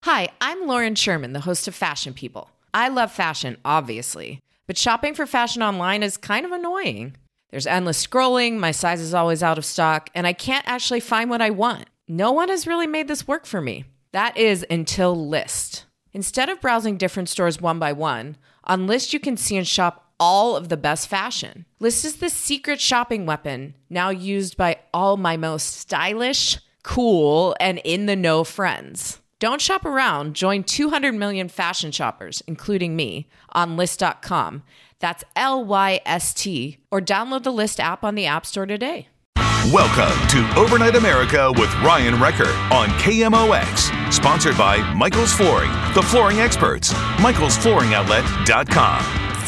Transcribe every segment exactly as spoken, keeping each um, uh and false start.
Hi, I'm Lauren Sherman, the host of Fashion People. I love fashion, obviously, but shopping for fashion online is kind of annoying. There's endless scrolling, my size is always out of stock, and I can't actually find what I want. No one has really made this work for me. That is until Lyst. Instead of browsing different stores one by one, on Lyst you can see and shop all of the best fashion. Lyst is the secret shopping weapon, now used by all my most stylish, cool, and in-the-know friends. Don't shop around. Join two hundred million fashion shoppers, including me, on Lyst dot com. That's L Y S T, or download the Lyst app on the App Store today. Welcome to Overnight America with Ryan Recker on K M O X. Sponsored by Michael's Flooring, the flooring experts. Michaels Flooring Outlet dot com.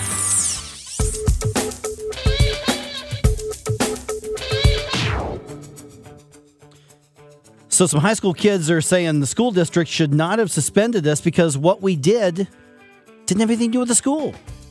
So some high school kids are saying the school district should not have suspended us because what we did didn't have anything to do with the school.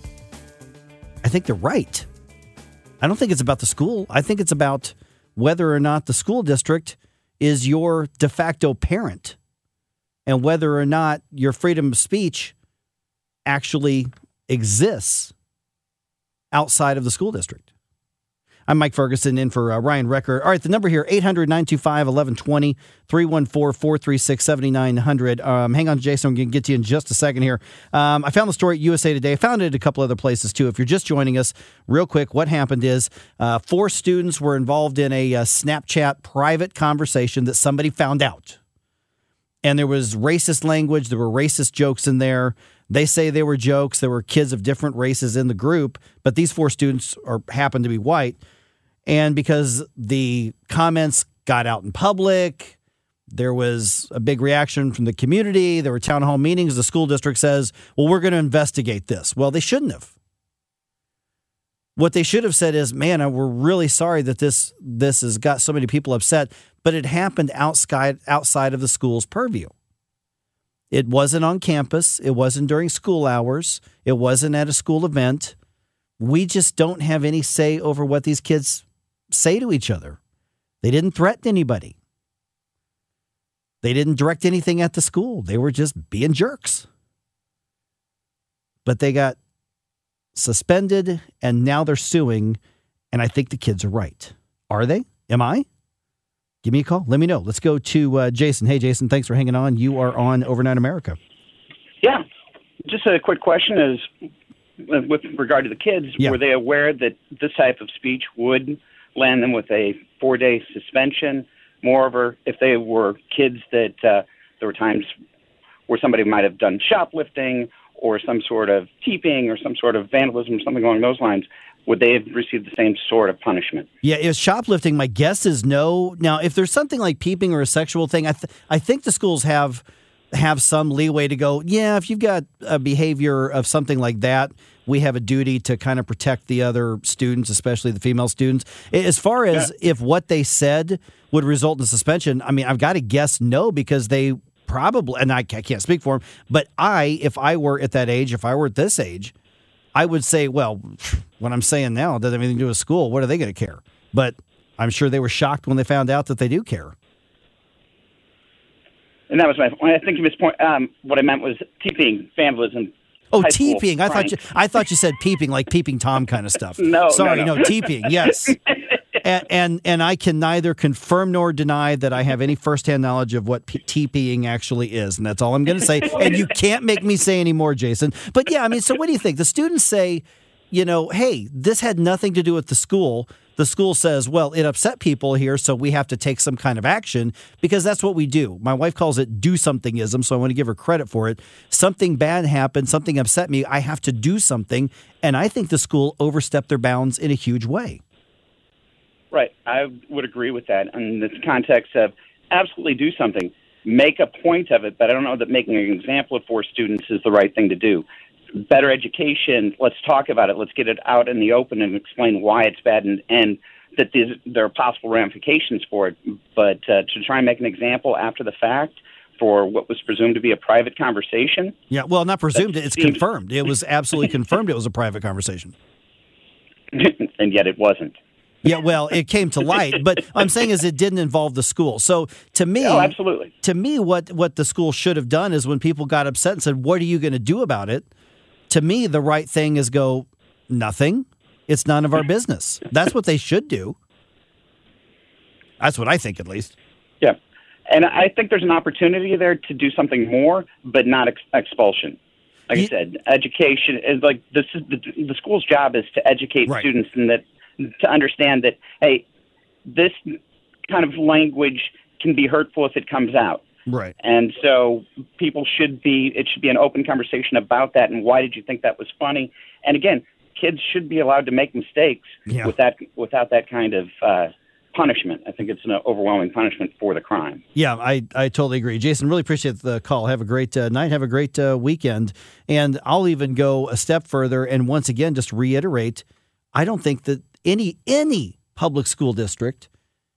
I think they're right. I don't think it's about the school. I think it's about whether or not the school district is your de facto parent and whether or not your freedom of speech actually exists outside of the school district. I'm Mike Ferguson in for uh, Ryan Recker. All right, the number here, eight hundred, nine two five, one one two zero, three one four, four three six, seven nine zero zero. Um, hang on, Jason. I'm going to get to you in just a second here. Um, I found the story at U S A Today. I found it at a couple other places, too. If you're just joining us, real quick, what happened is uh, four students were involved in a, a Snapchat private conversation that somebody found out. And there was racist language. There were racist jokes in there. They say they were jokes. There were kids of different races in the group, but these four students are happened to be white. And because the comments got out in public, there was a big reaction from the community. There were town hall meetings. The school district says, well, we're going to investigate this. Well, they shouldn't have. What they should have said is, man, we're really sorry that this this has got so many people upset, but it happened outside, outside of the school's purview. It wasn't on campus. It wasn't during school hours. It wasn't at a school event. We just don't have any say over what these kids say to each other. They didn't threaten anybody. They didn't direct anything at the school. They were just being jerks. But they got suspended and now they're suing. And I think the kids are right. Are they? Am I? Give me a call. Let me know. Let's go to uh, Jason. Hey, Jason, thanks for hanging on. You are on Overnight America. Yeah. Just a quick question is, with regard to the kids, yeah. Were they aware that this type of speech would land them with a four-day suspension? Moreover, if they were kids that uh, there were times where somebody might have done shoplifting or some sort of teeping or some sort of vandalism or something along those lines, would they have received the same sort of punishment? Yeah, if shoplifting, my guess is no. Now, if there's something like peeping or a sexual thing, I, th- I think the schools have have some leeway to go, yeah, if you've got a behavior of something like that, we have a duty to kind of protect the other students, especially the female students. As far as yeah. if what they said would result in suspension, I mean, I've got to guess no, because they probably, and I, I can't speak for them, but I, if I were at that age, if I were at this age, I would say, well, what I'm saying now doesn't have anything to do with school. What are they going to care? But I'm sure they were shocked when they found out that they do care. And that was my point. I think his point. Um, what I meant was teeping, vandalism. Oh, teeping. I thought you. I thought you said peeping, like peeping Tom kind of stuff. no, sorry, no, no. no teeping. Yes, and, and and I can neither confirm nor deny that I have any firsthand knowledge of what pe- teeping actually is, and that's all I'm going to say. And you can't make me say any more, Jason. But yeah, I mean, so what do you think? The students say, you know, hey, this had nothing to do with the school. The school says, well, it upset people here, so we have to take some kind of action, because that's what we do. My wife calls it do-somethingism, so I want to give her credit for it. Something bad happened, something upset me, I have to do something, and I think the school overstepped their bounds in a huge way. Right. I would agree with that in the context of absolutely do something. Make a point of it, but I don't know that making an example of four students is the right thing to do. Better education, let's talk about it. Let's get it out in the open and explain why it's bad and, and that there are possible ramifications for it. But uh, to try and make an example after the fact for what was presumed to be a private conversation. Yeah, well, not presumed. It's seems- confirmed. It was absolutely confirmed it was a private conversation. And yet it wasn't. Yeah, well, it came to light, but I'm saying is it didn't involve the school. So to me, oh, absolutely. To me, what, what the school should have done is when people got upset and said, what are you going to do about it? To me, the right thing is go, nothing. It's none of our business. That's what they should do. That's what I think, at least. Yeah. And I think there's an opportunity there to do something more, but not ex- expulsion. Like you, I said, education is like this is the, the school's job is to educate right. students and that to understand that, hey, this kind of language can be hurtful if it comes out. Right. And so people should be, it should be an open conversation about that. And why did you think that was funny? And again, kids should be allowed to make mistakes yeah. with that, without that kind of uh, punishment. I think it's an overwhelming punishment for the crime. Yeah, I, I totally agree. Jason, really appreciate the call. Have a great uh, night. Have a great uh, weekend. And I'll even go a step further and once again just reiterate, I don't think that any any public school district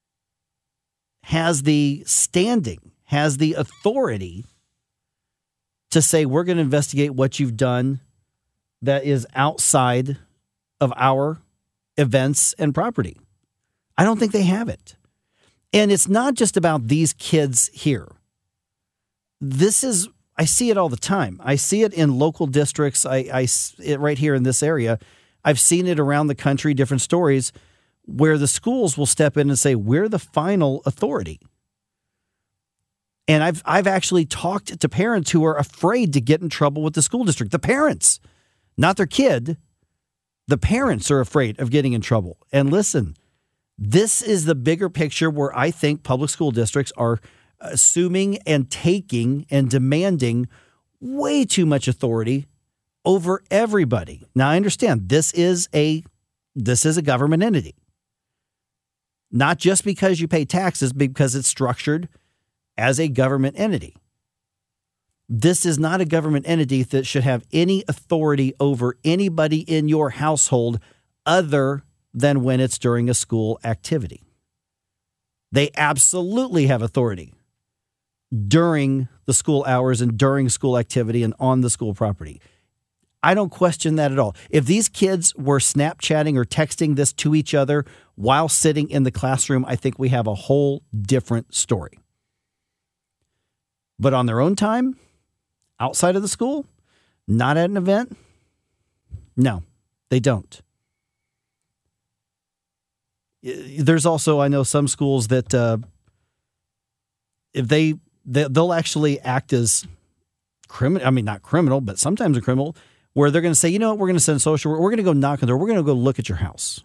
has the standing, has the authority to say we're going to investigate what you've done that is outside of our events and property. I don't think they have it. And it's not just about these kids here. This is, I see it all the time. I see it in local districts. I, I it right here in this area. I've seen it around the country, different stories where the schools will step in and say, we're the final authority. And I've I've actually talked to parents who are afraid to get in trouble with the school district. The parents, not their kid. The parents are afraid of getting in trouble. And listen, this is the bigger picture where I think public school districts are assuming and taking and demanding way too much authority over everybody. Now, I understand this is a this is a government entity. Not just because you pay taxes, because it's structured as a government entity. This is not a government entity that should have any authority over anybody in your household other than when it's during a school activity. They absolutely have authority during the school hours and during school activity and on the school property. I don't question that at all. If these kids were Snapchatting or texting this to each other while sitting in the classroom, I think we have a whole different story. But on their own time, outside of the school, not at an event, no, they don't. There's also, I know some schools that uh, if they, they, they'll actually act as criminal, I mean, not criminal, but sometimes a criminal, where they're going to say, you know what, we're going to send social, we're going to go knock on the door, we're going to go look at your house.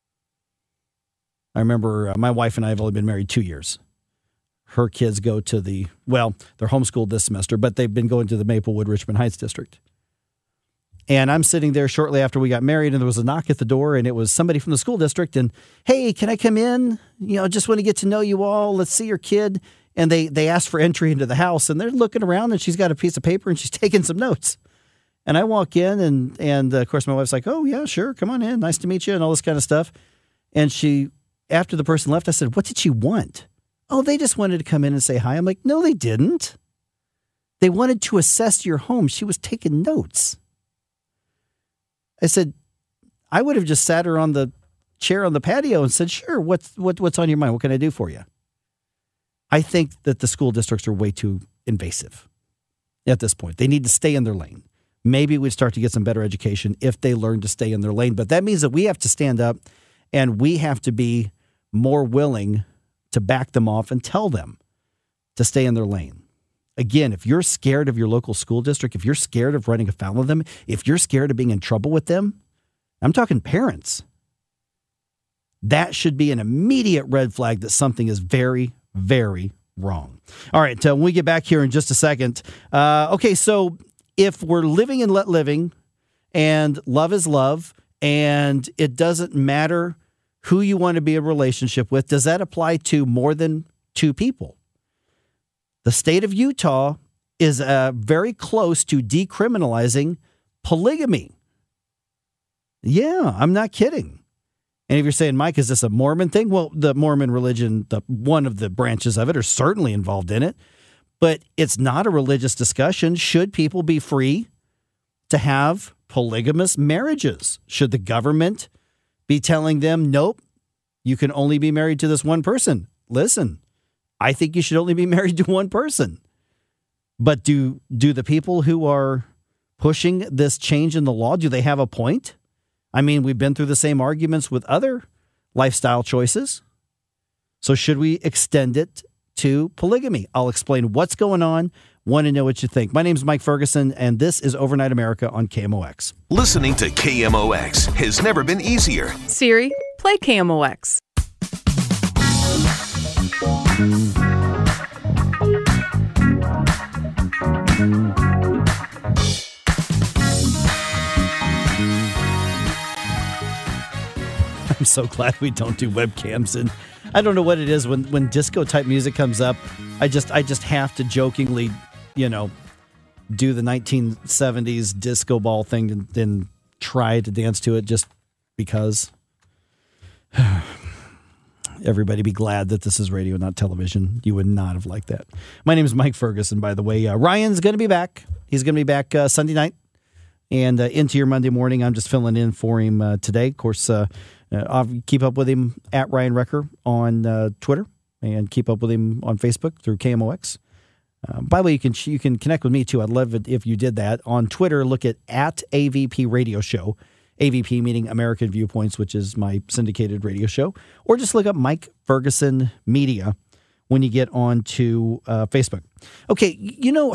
I remember uh, my wife and I have only been married two years. Her kids go to the, well, they're homeschooled this semester, but they've been going to the Maplewood Richmond Heights district. And I'm sitting there shortly after we got married, and there was a knock at the door, and it was somebody from the school district. And, hey, can I come in? You know, just want to get to know you all. Let's see your kid. And they they asked for entry into the house, and they're looking around, and she's got a piece of paper, and she's taking some notes. And I walk in, and, and uh, of course, my wife's like, oh, yeah, sure, come on in. Nice to meet you, and all this kind of stuff. And she, after the person left, I said, what did she want? Oh, they just wanted to come in and say hi. I'm like, no, they didn't. They wanted to assess your home. She was taking notes. I said, I would have just sat her on the chair on the patio and said, sure, what's, what, what's on your mind? What can I do for you? I think that the school districts are way too invasive at this point. They need to stay in their lane. Maybe we'd start to get some better education if they learn to stay in their lane. But that means that we have to stand up and we have to be more willing to back them off and tell them to stay in their lane. Again, if you're scared of your local school district, if you're scared of running afoul of them, if you're scared of being in trouble with them, I'm talking parents, that should be an immediate red flag that something is very, very wrong. All right, uh, when we get back here in just a second. Uh, okay, so if we're living and let living and love is love and it doesn't matter who you want to be in a relationship with, does that apply to more than two people? The state of Utah is uh, very close to decriminalizing polygamy. Yeah, I'm not kidding. And if you're saying, Mike, is this a Mormon thing? Well, the Mormon religion, the one of the branches of it, are certainly involved in it. But it's not a religious discussion. Should people be free to have polygamous marriages? Should the government be telling them, nope, you can only be married to this one person. Listen, I think you should only be married to one person. But do do the people who are pushing this change in the law, do they have a point? I mean, we've been through the same arguments with other lifestyle choices. So should we extend it to polygamy? I'll explain what's going on. Want to know what you think. My name is Mike Ferguson, and this is Overnight America on K M O X. Listening to K M O X has never been easier. Siri, play K M O X. I'm so glad we don't do webcams, and I don't know what it is when when disco type music comes up. I just I just have to jokingly, you know, do the nineteen seventies disco ball thing and then try to dance to it just because. Everybody be glad that this is radio, not television. You would not have liked that. My name is Mike Ferguson, by the way. Uh, Ryan's going to be back. He's going to be back uh, Sunday night and uh, into your Monday morning. I'm just filling in for him uh, today. Of course, uh, uh, I'll keep up with him at Ryan Recker on uh, Twitter and keep up with him on Facebook through K M O X. Uh, by the way, you can you can connect with me too. I'd love it if you did that. On Twitter, look at, at A V P Radio Show. A V P meaning American Viewpoints, which is my syndicated radio show. Or just look up Mike Ferguson Media when you get on to uh, Facebook. Okay, you know,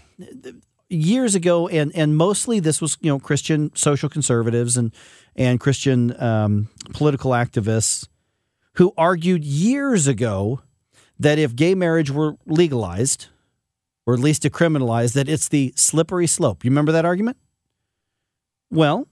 years ago, and and mostly this was, you know, Christian social conservatives and, and Christian um, political activists who argued years ago that if gay marriage were legalized, or at least decriminalized, that it's the slippery slope. You remember that argument? Well,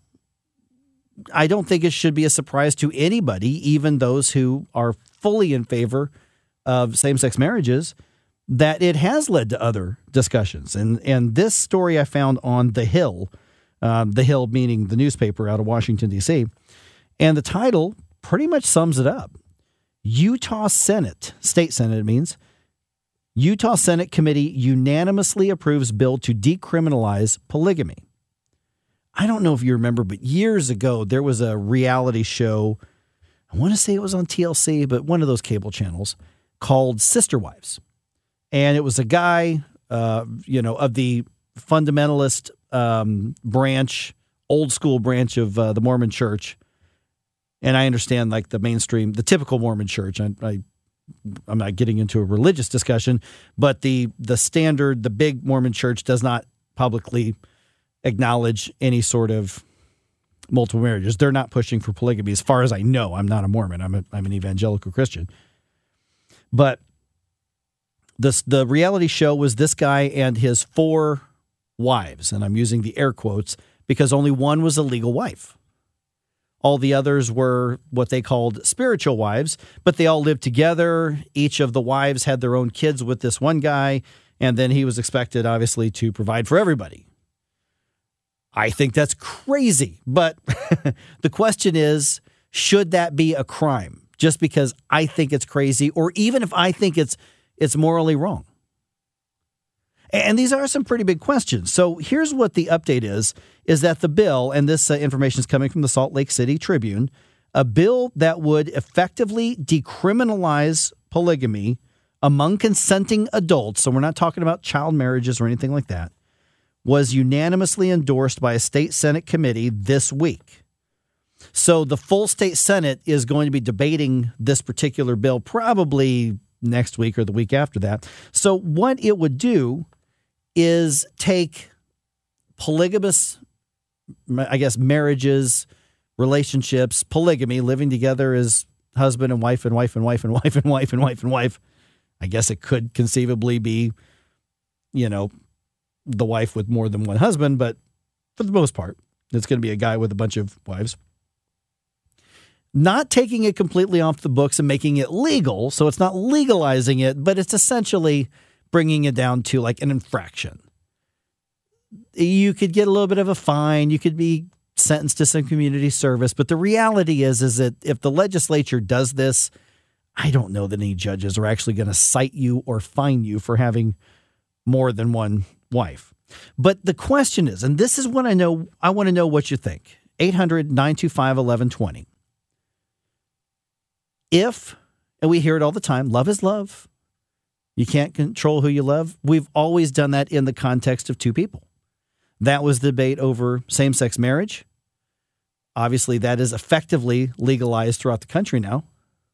I don't think it should be a surprise to anybody, even those who are fully in favor of same-sex marriages, that it has led to other discussions. And and this story I found on The Hill, um, The Hill meaning the newspaper out of Washington, D C, and the title pretty much sums it up. Utah Senate, state Senate it means, Utah Senate Committee unanimously approves bill to decriminalize polygamy. I don't know if you remember, but years ago, there was a reality show, I want to say it was on T L C, but one of those cable channels, called Sister Wives. And it was a guy, uh, you know, of the fundamentalist um, branch, old school branch of uh, the Mormon church. And I understand, like, the mainstream, the typical Mormon church. I, I, I'm not getting into a religious discussion, but the the standard, the big Mormon church does not publicly acknowledge any sort of multiple marriages. They're not pushing for polygamy, as far as I know. I'm not a Mormon. I'm a, I'm an evangelical Christian. But this the reality show was this guy and his four wives, and I'm using the air quotes because only one was a legal wife. All the others were what they called spiritual wives, but they all lived together. Each of the wives had their own kids with this one guy, and then he was expected, obviously, to provide for everybody. I think that's crazy, but the question is, should that be a crime? Just because I think it's crazy, or even if I think it's it's morally wrong? And these are some pretty big questions. So here's what the update is, is that the bill, and this uh, information is coming from the Salt Lake City Tribune, a bill that would effectively decriminalize polygamy among consenting adults, so we're not talking about child marriages or anything like that, was unanimously endorsed by a state Senate committee this week. So the full state Senate is going to be debating this particular bill probably next week or the week after that. So what it would do is take polygamous, I guess, marriages, relationships, polygamy, living together as husband and wife and wife and wife and wife and wife and wife and wife. I guess it could conceivably be, you know, the wife with more than one husband, but for the most part, it's going to be a guy with a bunch of wives. Not taking it completely off the books and making it legal, so it's not legalizing it, but it's essentially bringing it down to like an infraction. You could get a little bit of a fine, you could be sentenced to some community service, but the reality is, is that if the legislature does this, I don't know that any judges are actually going to cite you or fine you for having more than one wife. But the question is, and this is what I know, I want to know what you think. eight hundred, nine two five, one one two zero. if, and we hear it all the time, love is love. You can't control who you love. We've always done that in the context of two people. That was the debate over same-sex marriage. Obviously, that is effectively legalized throughout the country now.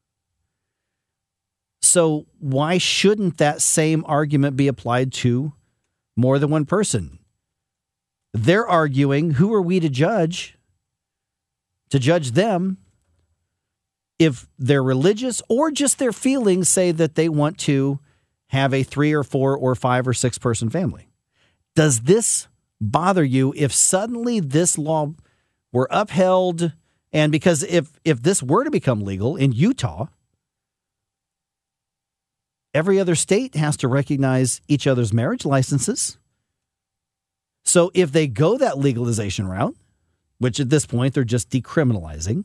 So why shouldn't that same argument be applied to more than one person? They're arguing, who are we to judge? To judge them if they're religious or just their feelings say that they want to have a three or four or five or six person family. Does this bother you if suddenly this law were upheld? And because if, if this were to become legal in Utah, every other state has to recognize each other's marriage licenses. So if they go that legalization route, which at this point they're just decriminalizing,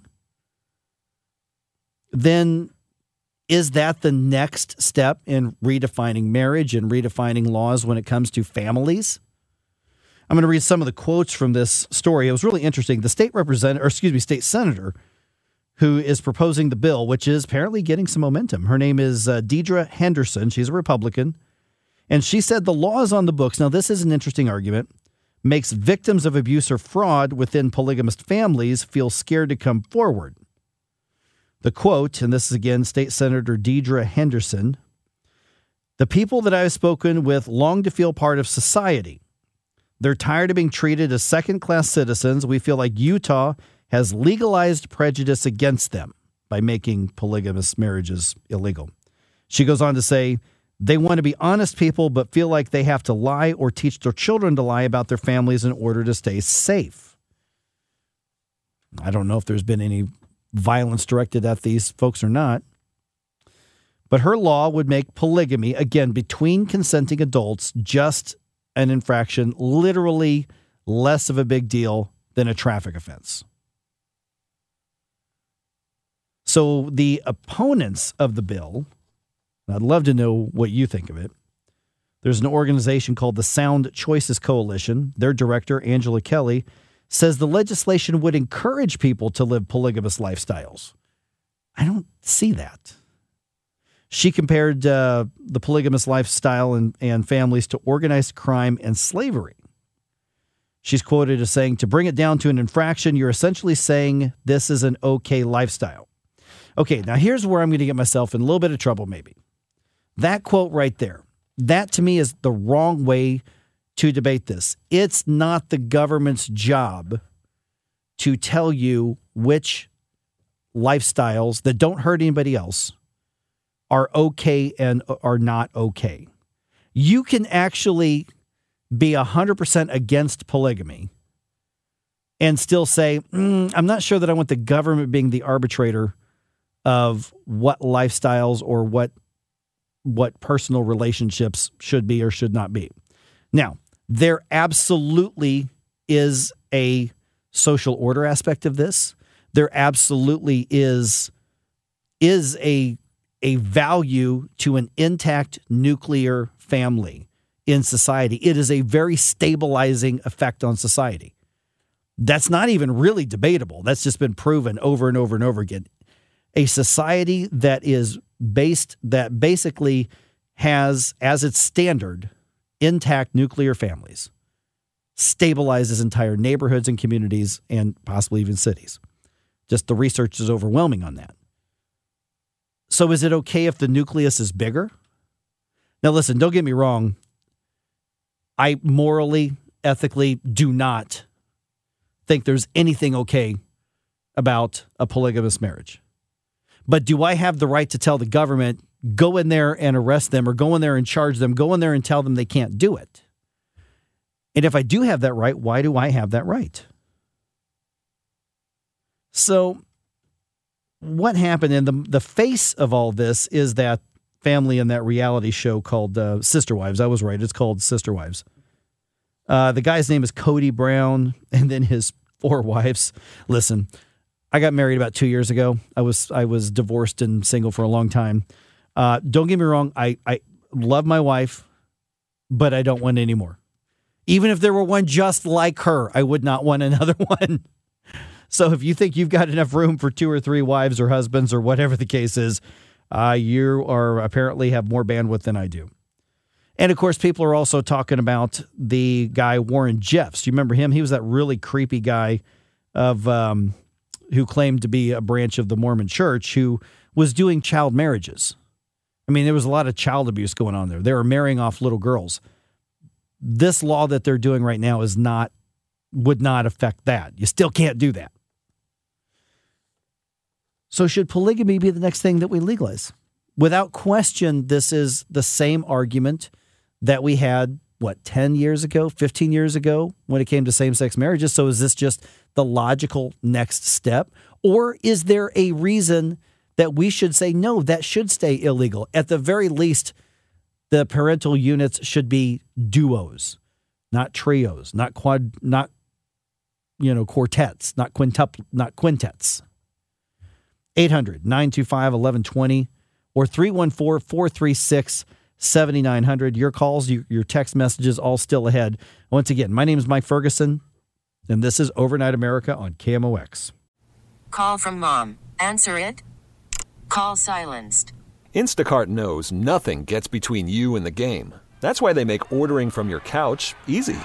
then is that the next step in redefining marriage and redefining laws when it comes to families? I'm going to read some of the quotes from this story. It was really interesting. The state representative, or excuse me, state senator who is proposing the bill, which is apparently getting some momentum. Her name is uh, Deidre Henderson. She's a Republican. And she said the laws on the books, now this is an interesting argument, makes victims of abuse or fraud within polygamist families feel scared to come forward. The quote, and this is again State Senator Deidre Henderson, "The people that I have spoken with long to feel part of society. They're tired of being treated as second-class citizens. We feel like Utah has legalized prejudice against them by making polygamous marriages illegal." She goes on to say, "They want to be honest people, but feel like they have to lie or teach their children to lie about their families in order to stay safe." I don't know if there's been any violence directed at these folks or not. But her law would make polygamy, again, between consenting adults, just an infraction, literally less of a big deal than a traffic offense. So the opponents of the bill, I'd love to know what you think of it. There's an organization called the Sound Choices Coalition. Their director, Angela Kelly, says the legislation would encourage people to live polygamous lifestyles. I don't see that. She compared uh, the polygamous lifestyle and, and families to organized crime and slavery. She's quoted as saying, "To bring it down to an infraction, you're essentially saying this is an okay lifestyle." Okay, now here's where I'm going to get myself in a little bit of trouble maybe. That quote right there, that to me is the wrong way to debate this. It's not the government's job to tell you which lifestyles that don't hurt anybody else are okay and are not okay. You can actually be one hundred percent against polygamy and still say, mm, I'm not sure that I want the government being the arbitrator of what lifestyles or what what personal relationships should be or should not be. Now, there absolutely is a social order aspect of this. There absolutely is, is a, a value to an intact nuclear family in society. It is a very stabilizing effect on society. That's not even really debatable. That's just been proven over and over and over again. A society that is based, that basically has as its standard intact nuclear families, stabilizes entire neighborhoods and communities and possibly even cities. Just the research is overwhelming on that. So is it okay if the nucleus is bigger? Now listen, don't get me wrong. I morally, ethically do not think there's anything okay about a polygamous marriage. But do I have the right to tell the government, go in there and arrest them, or go in there and charge them, go in there and tell them they can't do it? And if I do have that right, why do I have that right? So what happened, and the, the face of all this is that family in that reality show called uh, Sister Wives. I was right. It's called Sister Wives. Uh, the guy's name is Cody Brown, and then his four wives. Listen, I got married about two years ago. I was I was divorced and single for a long time. Uh, don't get me wrong. I, I love my wife, but I don't want any more. Even if there were one just like her, I would not want another one. So if you think you've got enough room for two or three wives or husbands or whatever the case is, uh, you are apparently have more bandwidth than I do. And, of course, people are also talking about the guy Warren Jeffs. Do you remember him? He was that really creepy guy of um, who claimed to be a branch of the Mormon Church who was doing child marriages. I mean, there was a lot of child abuse going on there. They were marrying off little girls. This law that they're doing right now is not would not affect that. You still can't do that. So should polygamy be the next thing that we legalize? Without question, this is the same argument that we had, what, ten years ago, fifteen years ago when it came to same-sex marriages. So is this just the logical next step? Or is there a reason that we should say, no, that should stay illegal? At the very least, the parental units should be duos, not trios, not quad, not, you know, quartets, not quintuple, not quintets. eight hundred, nine two five, eleven twenty or three one four, four three six, seven nine zero zero. Your calls, your text messages, all still ahead. Once again, my name is Mike Ferguson, and this is Overnight America on K M O X. Call from mom. Answer it. Call silenced. Instacart knows nothing gets between you and the game. That's why they make ordering from your couch easy.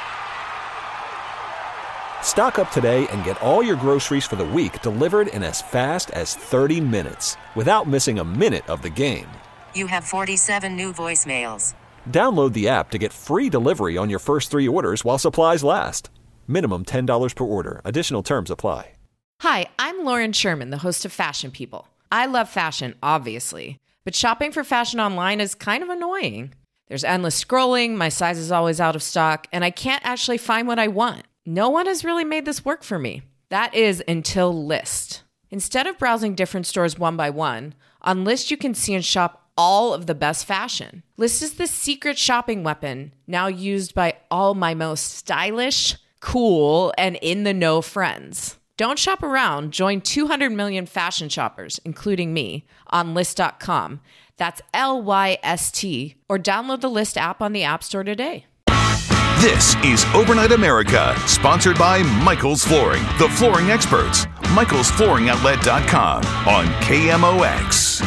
Stock up today and get all your groceries for the week delivered in as fast as thirty minutes without missing a minute of the game. You have forty-seven new voicemails. Download the app to get free delivery on your first three orders while supplies last. Minimum ten dollars per order. Additional terms apply. Hi, I'm Lauren Sherman, the host of Fashion People. I love fashion, obviously, but shopping for fashion online is kind of annoying. There's endless scrolling, my size is always out of stock, and I can't actually find what I want. No one has really made this work for me. That is until Lyst. Instead of browsing different stores one by one, on Lyst you can see and shop all of the best fashion. Lyst is the secret shopping weapon now used by all my most stylish, cool, and in-the-know friends. Don't shop around. Join two hundred million fashion shoppers, including me, on Lyst dot com. That's L Y S T, or download the Lyst app on the App Store today. This is Overnight America, sponsored by Michaels Flooring, the flooring experts. Michaels Flooring Outlet dot com on K M O X.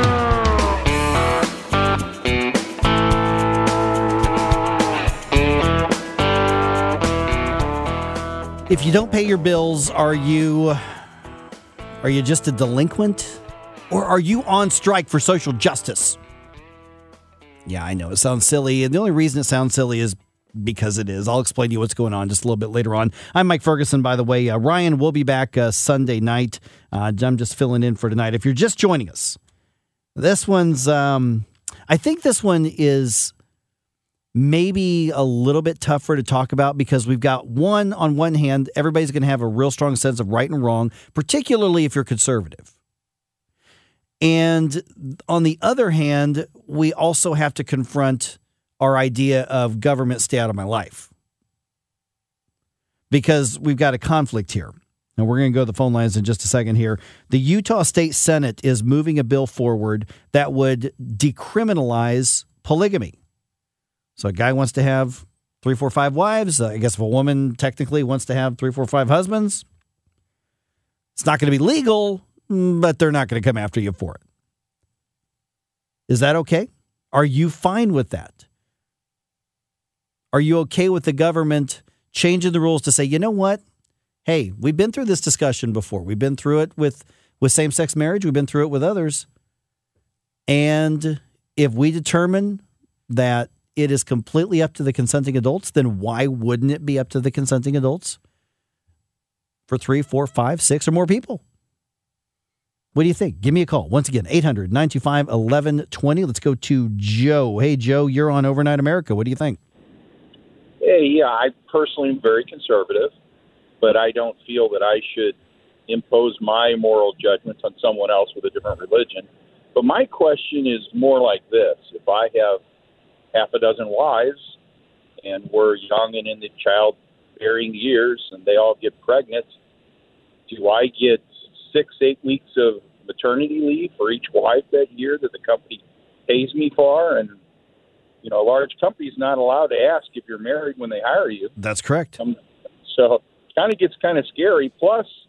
If you don't pay your bills, are you are you just a delinquent? Or are you on strike for social justice? Yeah, I know it sounds silly, and the only reason it sounds silly is because it is. I'll explain to you what's going on just a little bit later on. I'm Mike Ferguson, by the way. Uh, Ryan will be back uh, Sunday night. Uh, I'm just filling in for tonight. If you're just joining us, this one's, um, I think this one is maybe a little bit tougher to talk about because we've got one, on one hand, everybody's going to have a real strong sense of right and wrong, particularly if you're conservative. And on the other hand, we also have to confront our idea of government stay out of my life. Because we've got a conflict here. And we're going to go to the phone lines in just a second here. The Utah State Senate is moving a bill forward that would decriminalize polygamy. So a guy wants to have three, four, five wives. I guess if a woman technically wants to have three, four, five husbands, it's not going to be legal, but they're not going to come after you for it. Is that okay? Are you fine with that? Are you okay with the government changing the rules to say, you know what? Hey, we've been through this discussion before. We've been through it with, with same-sex marriage. We've been through it with others. And if we determine that it is completely up to the consenting adults, then why wouldn't it be up to the consenting adults for three, four, five, six, or more people? What do you think? Give me a call. Once again, eight hundred, nine two five, eleven twenty. Let's go to Joe. Hey, Joe, you're on Overnight America. What do you think? Hey, yeah, I personally am very conservative, but I don't feel that I should impose my moral judgments on someone else with a different religion. But my question is more like this. If I have half a dozen wives and we're young and in the childbearing years and they all get pregnant, do I get six, eight weeks of maternity leave for each wife that year that the company pays me for? And you know, a large company is not allowed to ask if you're married when they hire you. That's correct. Um, so it kind of gets kind of scary. Plus,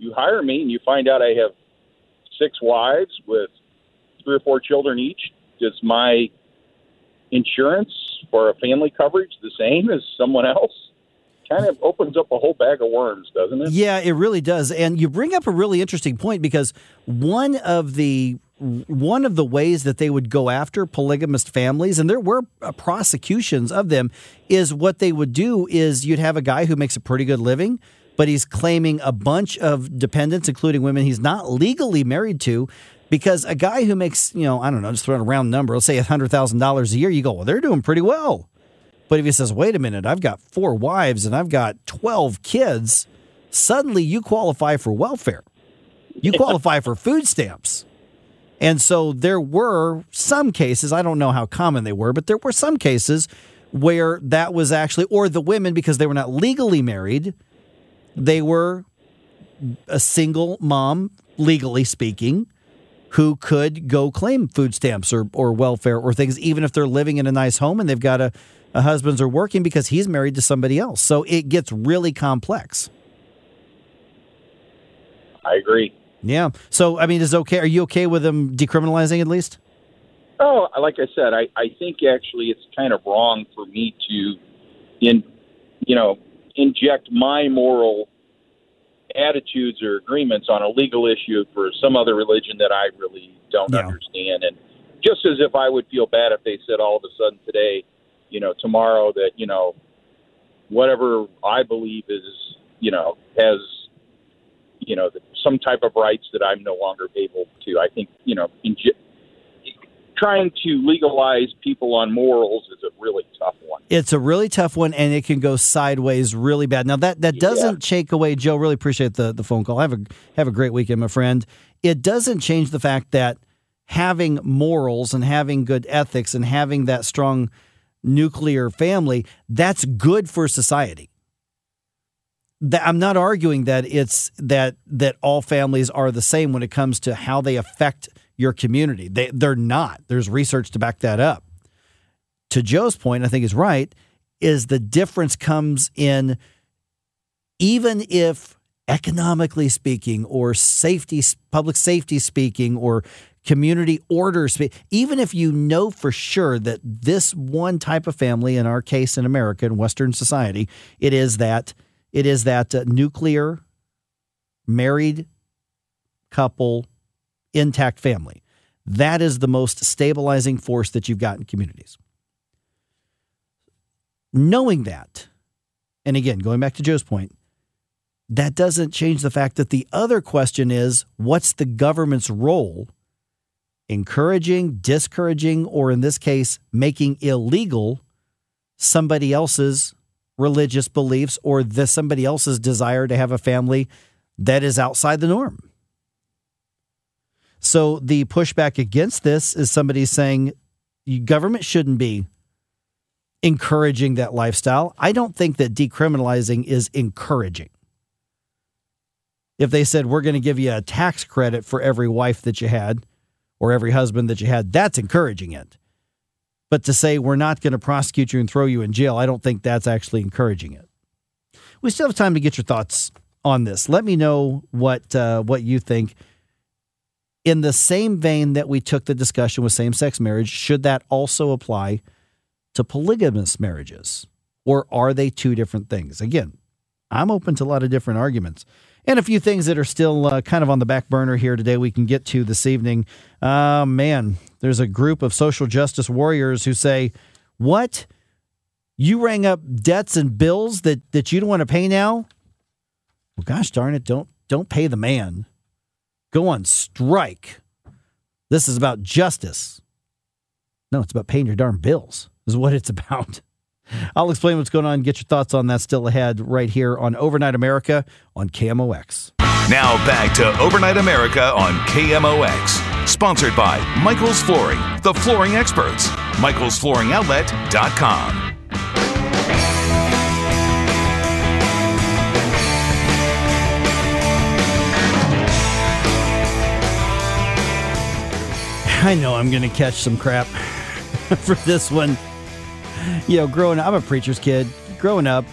you hire me and you find out I have six wives with three or four children each, does my insurance for a family coverage the same as someone else? Kind of opens up a whole bag of worms, doesn't it? Yeah, it really does. And you bring up a really interesting point, because one of the one of the ways that they would go after polygamist families, and there were prosecutions of them, is what they would do is you'd have a guy who makes a pretty good living, but he's claiming a bunch of dependents, including women he's not legally married to. Because a guy who makes, you know, I don't know, just throwing a round number, let's say one hundred thousand dollars a year, you go, well, they're doing pretty well. But if he says, wait a minute, I've got four wives and I've got twelve kids, suddenly you qualify for welfare. You qualify for food stamps. And so there were some cases, I don't know how common they were, but there were some cases where that was actually, or the women, because they were not legally married, they were a single mom, legally speaking, who could go claim food stamps or, or welfare or things, even if they're living in a nice home and they've got a, a husbands are working because he's married to somebody else. So it gets really complex. I agree. Yeah. So, I mean, is it okay? Are you okay with them decriminalizing at least? Oh, like I said, I, I think actually it's kind of wrong for me to, in you know, inject my moral attitudes or agreements on a legal issue for some other religion that I really don't yeah. understand. And just as if I would feel bad if they said all of a sudden today, you know, tomorrow that, you know, whatever I believe is, you know, has, you know, some type of rights that I'm no longer able to. I think, you know, inj- trying to legalize people on morals is a really tough one. It's a really tough one, and it can go sideways really bad. Now, that, that doesn't yeah. take away, Joe, really appreciate the, the phone call. Have a, have a great weekend, my friend. It doesn't change the fact that having morals and having good ethics and having that strong nuclear family, that's good for society. That, I'm not arguing that it's that that all families are the same when it comes to how they affect your community. They, they're not. There's research to back that up. To Joe's point, I think is right, is the difference comes in even if economically speaking or safety, public safety speaking or community order speaking, even if you know for sure that this one type of family, in our case in America, in Western society, it is that it is that uh, nuclear married couple intact family. That is the most stabilizing force that you've got in communities. Knowing that, and again, going back to Joe's point, that doesn't change the fact that the other question is, what's the government's role? Encouraging, discouraging, or in this case, making illegal somebody else's religious beliefs or the, somebody else's desire to have a family that is outside the norm. So the pushback against this is somebody saying government shouldn't be encouraging that lifestyle. I don't think that decriminalizing is encouraging. If they said, we're going to give you a tax credit for every wife that you had or every husband that you had, that's encouraging it. But to say we're not going to prosecute you and throw you in jail, I don't think that's actually encouraging it. We still have time to get your thoughts on this. Let me know what uh, what you think. In the same vein that we took the discussion with same-sex marriage, should that also apply to polygamous marriages? Or are they two different things? Again, I'm open to a lot of different arguments. And a few things that are still uh, kind of on the back burner here today we can get to this evening. Uh, man, there's a group of social justice warriors who say, what? You rang up debts and bills that, that you don't want to pay now? Well, gosh darn it, don't don't pay the man. Go on strike. This is about justice. No, it's about paying your darn bills is what it's about. I'll explain what's going on. Get your thoughts on that still ahead right here on Overnight America on K M O X. Now back to Overnight America on K M O X. Sponsored by Michael's Flooring, the flooring experts. Michaels Flooring Outlet dot com. I know I'm going to catch some crap for this one. You know, growing up, I'm a preacher's kid. Growing up,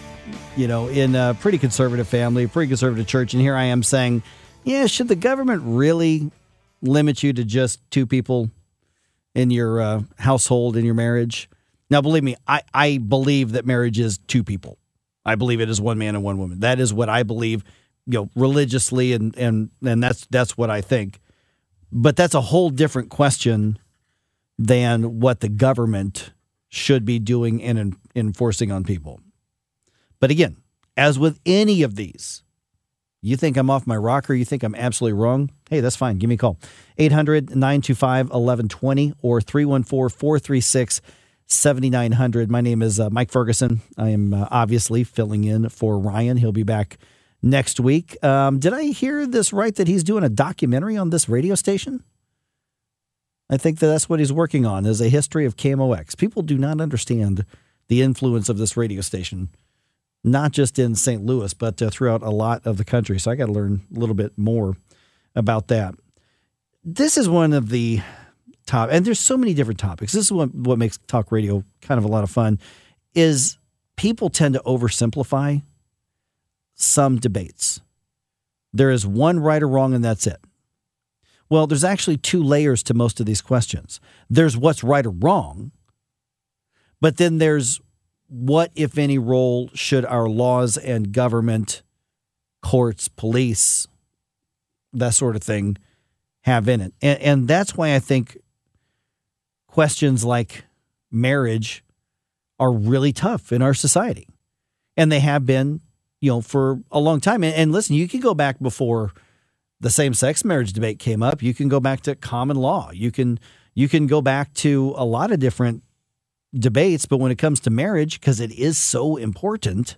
you know, in a pretty conservative family, pretty conservative church. And here I am saying, yeah, should the government really limit you to just two people in your uh, household, in your marriage? Now, believe me, I, I believe that marriage is two people. I believe it is one man and one woman. That is what I believe, you know, religiously, and and and that's that's what I think. But that's a whole different question than what the government should be doing and en- enforcing on people. But again, as with any of these, you think I'm off my rocker, you think I'm absolutely wrong, hey, that's fine. Give me a call. eight hundred, nine two five, eleven twenty or three one four, four three six, seven nine zero zero. My name is uh, Mike Ferguson. I am uh, obviously filling in for Ryan. He'll be back next week. Um, did I hear this right, that he's doing a documentary on this radio station? I think that that's what he's working on, is a history of K M O X. People do not understand the influence of this radio station, not just in Saint Louis, but uh, throughout a lot of the country. So I got to learn a little bit more about that. This is one of the top, and there's so many different topics. This is what, what makes talk radio kind of a lot of fun, is people tend to oversimplify some debates. There is one right or wrong, and that's it. Well, there's actually two layers to most of these questions. There's what's right or wrong, but then there's what, if any, role should our laws and government, courts, police, that sort of thing have in it. And, and that's why I think questions like marriage are really tough in our society. And they have been, you know, for a long time. And, and listen, you can go back before the same-sex marriage debate came up. You can go back to common law. You can you can go back to a lot of different debates. But when it comes to marriage, because it is so important,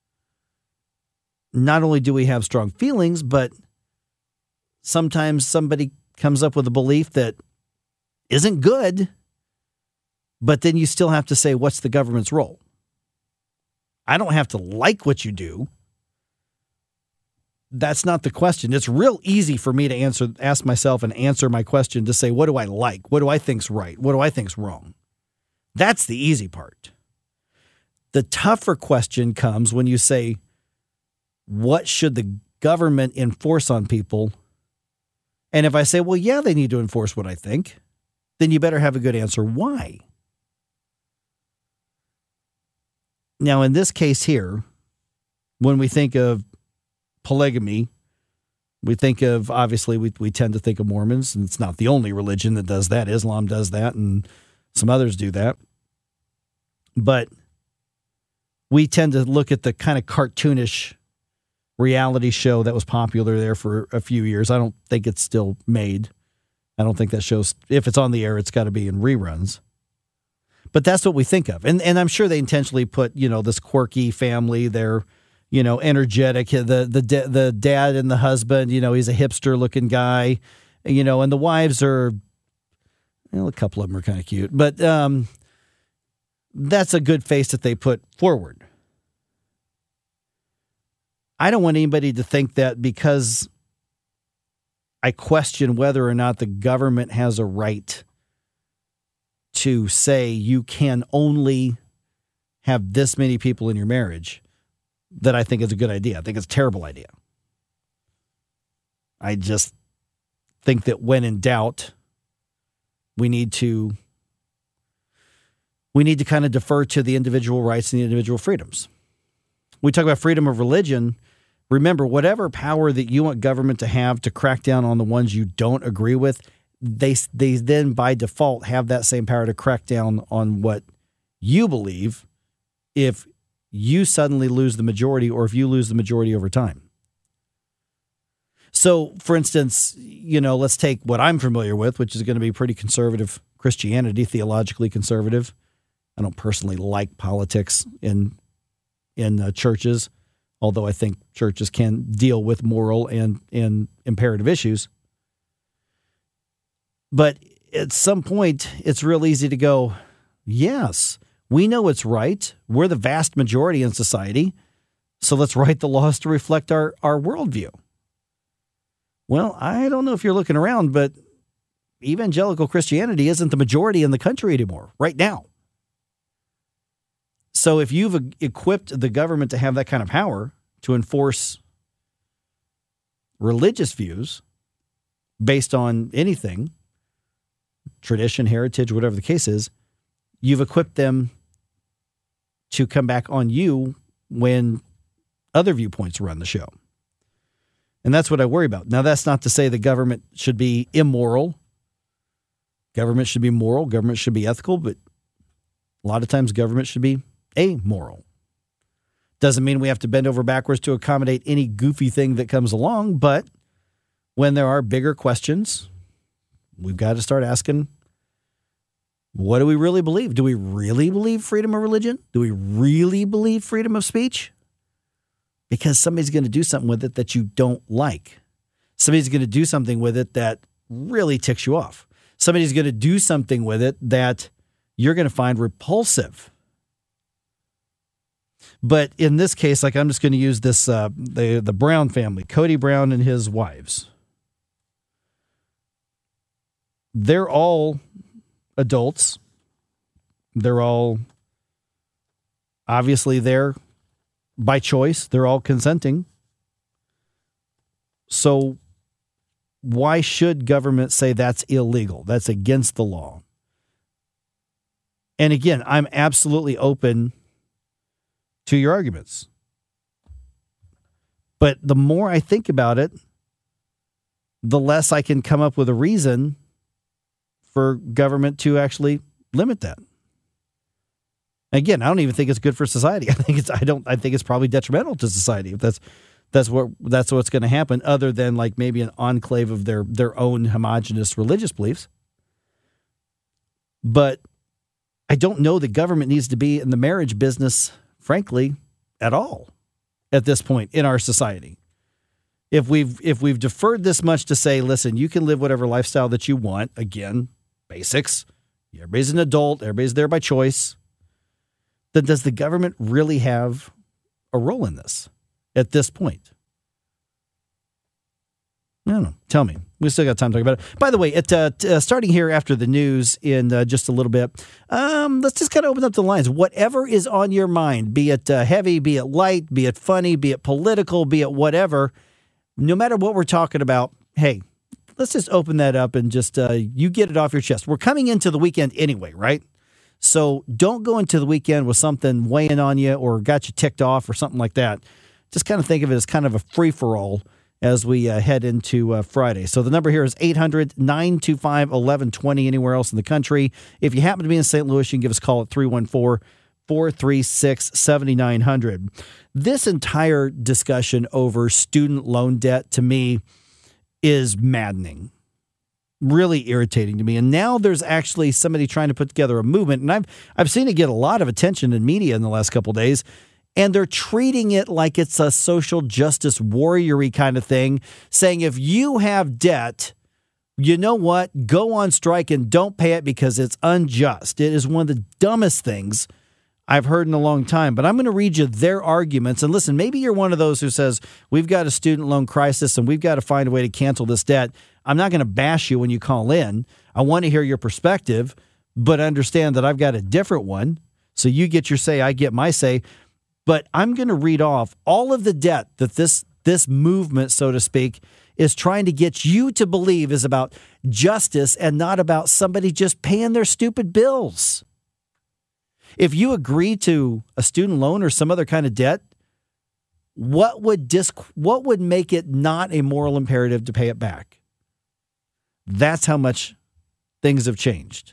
not only do we have strong feelings, but sometimes somebody comes up with a belief that isn't good, but then you still have to say, what's the government's role? I don't have to like what you do. That's not the question. It's real easy for me to answer, ask myself and answer my question to say, what do I like? What do I think's right? What do I think's wrong? That's the easy part. The tougher question comes when you say, what should the government enforce on people? And if I say, well, yeah, they need to enforce what I think, then you better have a good answer. Why? Now, in this case here, when we think of polygamy, we think of, obviously, we, we tend to think of Mormons, and it's not the only religion that does that. Islam does that, and some others do that. But we tend to look at the kind of cartoonish reality show that was popular there for a few years. I don't think it's still made. I don't think that show's, if it's on the air, it's got to be in reruns. But that's what we think of. And and I'm sure they intentionally put, you know, this quirky family, they're, you know, energetic. The the the dad and the husband, you know, he's a hipster looking guy, you know, and the wives are, well, a couple of them are kind of cute, but um, that's a good face that they put forward. I don't want anybody to think that because I question whether or not the government has a right to say you can only have this many people in your marriage, that I think is a good idea. I think it's a terrible idea. I just think that when in doubt, we need to we need to kind of defer to the individual rights and the individual freedoms. We talk about freedom of religion. Remember, whatever power that you want government to have to crack down on the ones you don't agree with, they they then by default have that same power to crack down on what you believe if you suddenly lose the majority or if you lose the majority over time. So, for instance, you know, let's take what I'm familiar with, which is going to be pretty conservative Christianity, theologically conservative. I don't personally like politics in in uh, churches, although I think churches can deal with moral and, and imperative issues. But at some point, it's real easy to go, yes, we know it's right. We're the vast majority in society, so let's write the laws to reflect our, our worldview. Well, I don't know if you're looking around, but evangelical Christianity isn't the majority in the country anymore, right now. So if you've equipped the government to have that kind of power to enforce religious views based on anything, tradition, heritage, whatever the case is, you've equipped them to come back on you when other viewpoints run the show. And that's what I worry about. Now, that's not to say the government should be immoral. Government should be moral. Government should be ethical. But a lot of times government should be amoral. Doesn't mean we have to bend over backwards to accommodate any goofy thing that comes along. But when there are bigger questions, we've got to start asking, what do we really believe? Do we really believe freedom of religion? Do we really believe freedom of speech? Because somebody's going to do something with it that you don't like. Somebody's going to do something with it that really ticks you off. Somebody's going to do something with it that you're going to find repulsive. But in this case, like I'm just going to use this, uh, the, the Brown family, Cody Brown and his wives. They're all adults. They're all obviously there by choice. They're all consenting. So why should government say that's illegal? That's against the law. And again, I'm absolutely open to your arguments. But the more I think about it, the less I can come up with a reason for government to actually limit that. Again, I don't even think it's good for society. I think it's I don't I think it's probably detrimental to society if that's that's what that's what's going to happen, other than like maybe an enclave of their their own homogenous religious beliefs. But I don't know the government needs to be in the marriage business, frankly, at all at this point in our society. If we've if we've deferred this much to say, listen, you can live whatever lifestyle that you want, again, basics, everybody's an adult, everybody's there by choice, then does the government really have a role in this at this point? I don't know. Tell me. We still got time to talk about it. By the way, at, uh, t- uh, starting here after the news in uh, just a little bit, um, let's just kind of open up the lines. Whatever is on your mind, be it uh, heavy, be it light, be it funny, be it political, be it whatever, no matter what we're talking about, hey, let's just open that up and just uh, you get it off your chest. We're coming into the weekend anyway, right? So don't go into the weekend with something weighing on you or got you ticked off or something like that. Just kind of think of it as kind of a free-for-all as we uh, head into uh, Friday. So the number here is eight hundred, nine two five, one one two zero anywhere else in the country. If you happen to be in Saint Louis, you can give us a call at three one four, four three six, seven nine zero zero. This entire discussion over student loan debt, to me, is maddening. Really irritating to me. And now there's actually somebody trying to put together a movement, and I've I've seen it get a lot of attention in media in the last couple of days, and they're treating it like it's a social justice warrior-y kind of thing, saying if you have debt, you know what? Go on strike and don't pay it because it's unjust. It is one of the dumbest things I've heard in a long time. But I'm going to read you their arguments. And listen, maybe you're one of those who says, we've got a student loan crisis and we've got to find a way to cancel this debt. I'm not going to bash you when you call in. I want to hear your perspective, but understand that I've got a different one. So you get your say, I get my say. But I'm going to read off all of the debt that this this movement, so to speak, is trying to get you to believe is about justice and not about somebody just paying their stupid bills. If you agree to a student loan or some other kind of debt, what would disc, what would make it not a moral imperative to pay it back? That's how much things have changed.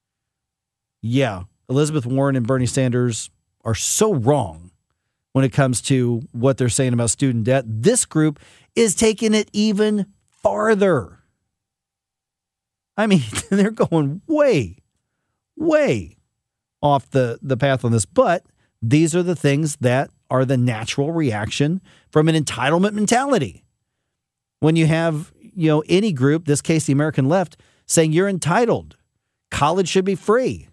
Yeah, Elizabeth Warren and Bernie Sanders are so wrong when it comes to what they're saying about student debt. This group is taking it even farther. I mean, they're going way, way off the, the path on this. But these are the things that are the natural reaction from an entitlement mentality. When you have, you know, any group, this case, the American left, saying you're entitled, college should be free,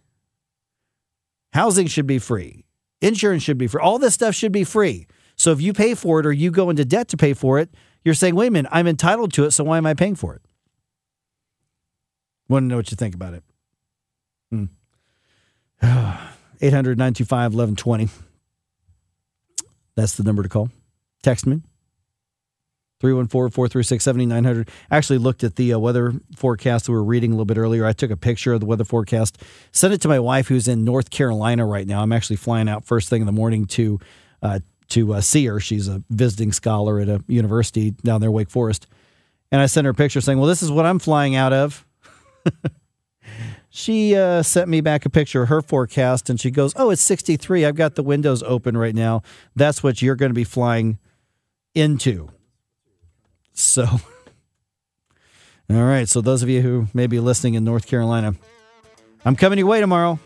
housing should be free, insurance should be free, all this stuff should be free. So if you pay for it or you go into debt to pay for it, you're saying, wait a minute, I'm entitled to it, so why am I paying for it? Want to know what you think about it? Hmm. eight hundred, nine two five, eleven twenty. That's the number to call. Text me. three one four, four three six, seven nine zero zero. I actually looked at the uh, weather forecast we were reading a little bit earlier. I took a picture of the weather forecast, sent it to my wife who's in North Carolina right now. I'm actually flying out first thing in the morning to uh, to uh, see her. She's a visiting scholar at a university down there, Wake Forest. And I sent her a picture saying, well, this is what I'm flying out of. She uh, sent me back a picture of her forecast, and she goes, oh, it's sixty-three. I've got the windows open right now. That's what you're going to be flying into. So, all right. So those of you who may be listening in North Carolina, I'm coming your way tomorrow.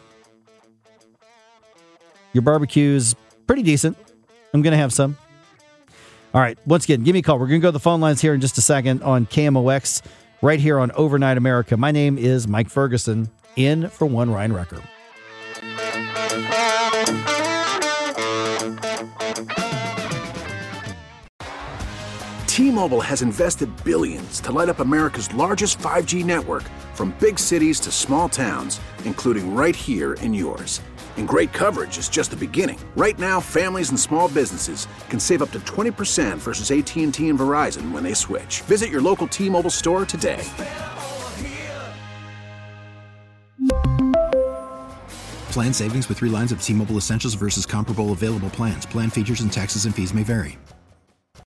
Your barbecue's pretty decent. I'm going to have some. All right. Once again, give me a call. We're going to go to the phone lines here in just a second on K M O X, right here on Overnight America. My name is Mike Ferguson, in for one Ryan Wrecker. T-Mobile has invested billions to light up America's largest five G network, from big cities to small towns, including right here in yours. And great coverage is just the beginning. Right now, families and small businesses can save up to twenty percent versus A T and T and Verizon when they switch. Visit your local T-Mobile store today. Plan savings with three lines of T-Mobile Essentials versus comparable available plans. Plan features and taxes and fees may vary.